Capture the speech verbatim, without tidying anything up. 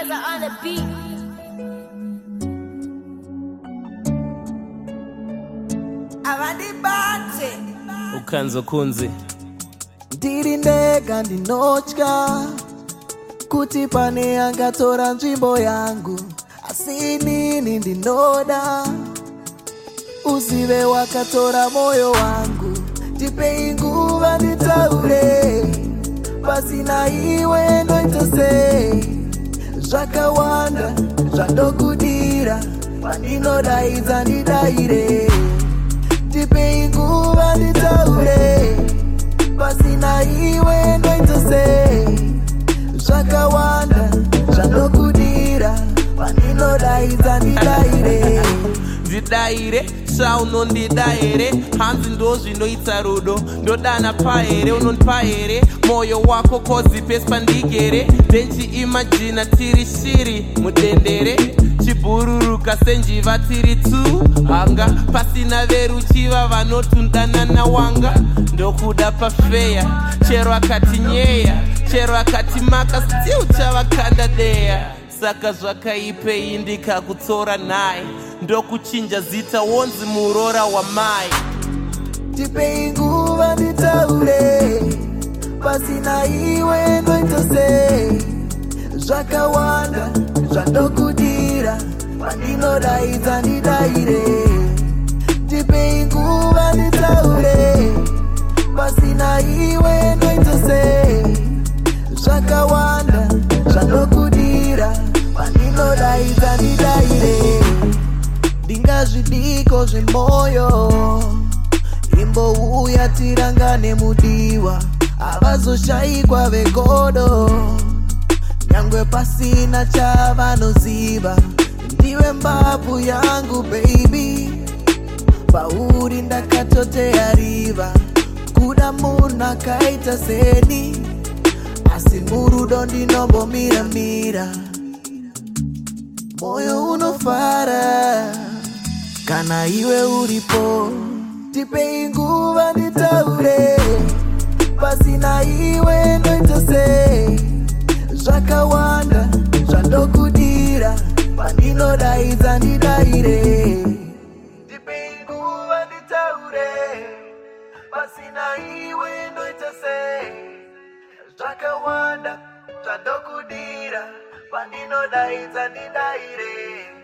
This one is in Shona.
Gaza on the beat. Abandibate Ukanzo kunzi ndirinega ndinotya kuti pane angatora nzvimbo yangu, asi nini ndinoda uzive wakatora moyo wangu. Ndipei nguva nditaure, pasina iwe ndoita sei. Zvakawanda zvandokudira, pandinodaidza ndidaire. Ndipei nguva nditaure, pasina iwe ndoita sei. Zvakawanda zvandokudira, pandinodaidza ndidaire. Ndidaire, saunondidaire, hanzi ndo zvinoita rudo. Ndodana paere, unondipaere, moyo wako kozi pesi pandigere. Denchi imagina tiri shiri mudendere, chibururuka senjiva tiri tu hanga. Pasina veruchiva vanotundanana wanga. Ndokuda pafeya, chero akati nyeya, chero akati maka still chavakanda deya. Saka zvakaipei ndikakutora naye, ndokuchinja zita wonzi murora wa mai. Ndipei nguva nditaure, pasina iwe ndoita sei. Zvakawanda zvandokudira, pandinodaidza ndidaire. Ndipei nguva nditaure, pasina iwe ndoita sei. Zvakawanda zvandokudira, pandinodaidza ndidaire. Ndingazvidiko zvemoyo, imbouya tirangane mudiwa. Avazoshayikwa vegodo, nyangwe pasina chavanoziva. Ndiwe mbabvu yangu baby, pauri ndakatoteya riva. Kuda munhu akaita seni, asi murudo ndinombomiramira. Moyo unofara kana iwe uripo. Ndipei nguva nditaure, pasina iwe ndoita sei. Zvakawanda zvandokudira, pandinodaidza ndidaire. Ndipei nguva nditaure, pasina iwe ndoita sei. Zvakawanda zvandokudira, pandinodaidza ndidaire.